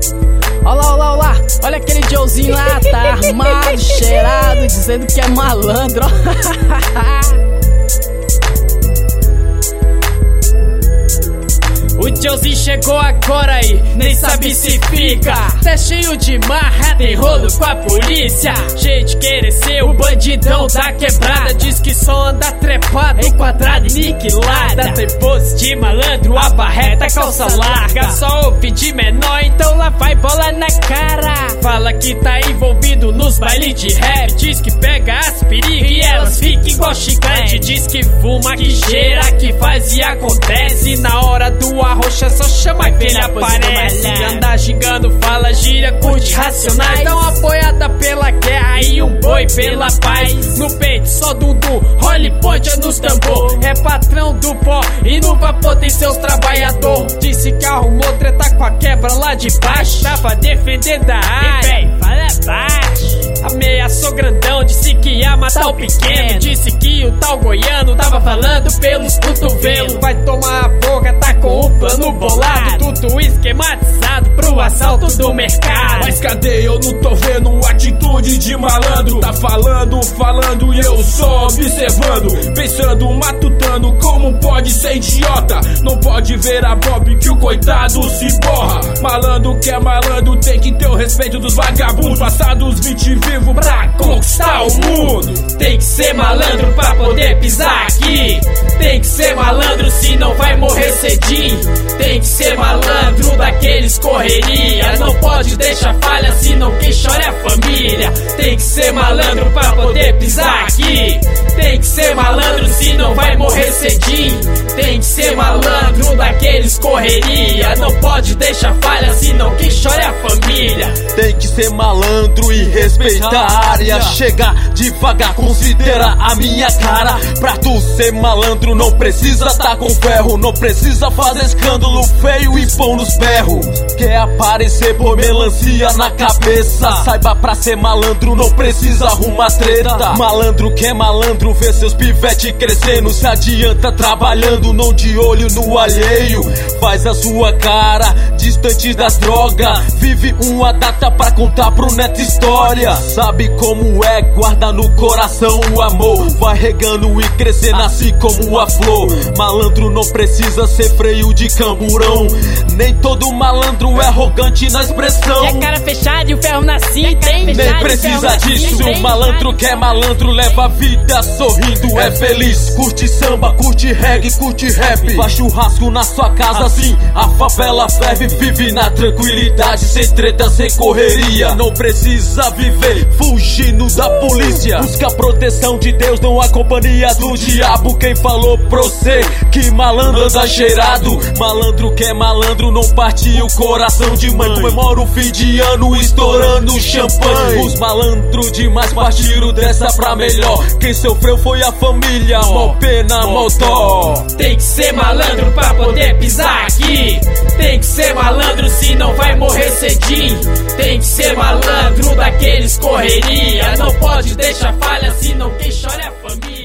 Olá, olha aquele Joezinho lá, tá armado, cheirado, dizendo que é malandro. O Joezinho chegou agora aí, nem sabe se fica. Tá cheio de marra, tem rolo com a polícia. Cheio de querer ser o bandidão da quebrada. Diz que só anda trepado, enquadrado e niquilada. Tem pose de malandro, a barreta, calça larga. Só ouve de menor, então lá vai bola na cara. Fala que tá envolvido nos bailes de rap. Diz que pega as perigas e elas ficam igual chiclete. Diz que fuma, que cheira, que faz e acontece. Na hora do arrocha só chama que ele aparece. Anda gingando, fala gíria, curte racionais. Dá uma apoiada pela guerra e um boi pela paz. No peito só Dudu, role ponte nos tambor. É patrão do pó e no vapor tem seus trabalhador. Disse que arrumou treta com a quebra lá de baixo. Tava defendendo a área, fala baixo. Ameaçou grandão, disse que ia matar o pequeno. Disse que o tal goiano tava falando pelos cotovelos. Vai tomar a boca, tá com o plano bolado. Tudo esquematizado pro assalto do mercado. Mas cadê? Eu não tô vendo atitude de malandro. Tá falando e eu só observando. Pensando, matutando, como pode ser idiota? Não pode ver a Bob que o coitado se borra. Malandro que é malandro tem que ter o respeito dos vagabundos. Passados 20 vivo pra conquistar o mundo. Tem que ser malandro pra poder pisar aqui. Tem que ser malandro, senão vai morrer cedinho. Tem que ser malandro daqueles correria. Não pode deixar falha, senão quem chora é a família. Tem que ser malandro pra poder pisar aqui. Tem que ser malandro, senão vai morrer cedinho. Tem que ser malandro daqueles correria. Não pode deixar falha, senão quem chora é a família. Tem que ser malandro e respeitar a área. Chegar devagar, considera a minha cara. Pra tu ser malandro não precisa tá com ferro. Não precisa fazer escândalo feio e pão nos berros. Quer aparecer por melancia na cabeça? Saiba, pra ser malandro não precisa arrumar treta. Malandro que é malandro vê seus pivete crescendo. Se adianta trabalhando, não de olho no alheio. Faz a sua cara distante das drogas. Vive uma data pra contar pro neto história. Sabe como é, guarda no coração o amor. Vai regando e crescendo assim como a flor. Malandro não precisa ser freio de camburão. Nem todo malandro é arrogante na expressão. E a cara fechada e o ferro na cinta, hein? Nem precisa disso. O malandro que é malandro leva a vida sorrindo, é feliz. Curte samba, curte reggae, curte rap. Faz churrasco na sua casa assim a favela ferve. Vive na tranquilidade, sem treta, sem correria. Não precisa viver fugindo da polícia. Busca a proteção de Deus, não a companhia do diabo. Quem falou pra você que malandro anda cheirado? Malandro que é malandro não partiu o coração de mãe. Comemora o fim de ano estourando champanhe. Os malandros demais partiram dessa pra melhor. Quem sofreu foi a família, mó pena, mó dó. Tem que ser malandro pra poder pisar aqui. Tem que ser malandro, senão vai morrer cedinho. Tem que ser malandro daqueles correria. Não pode deixar falha, senão quem chora é a família.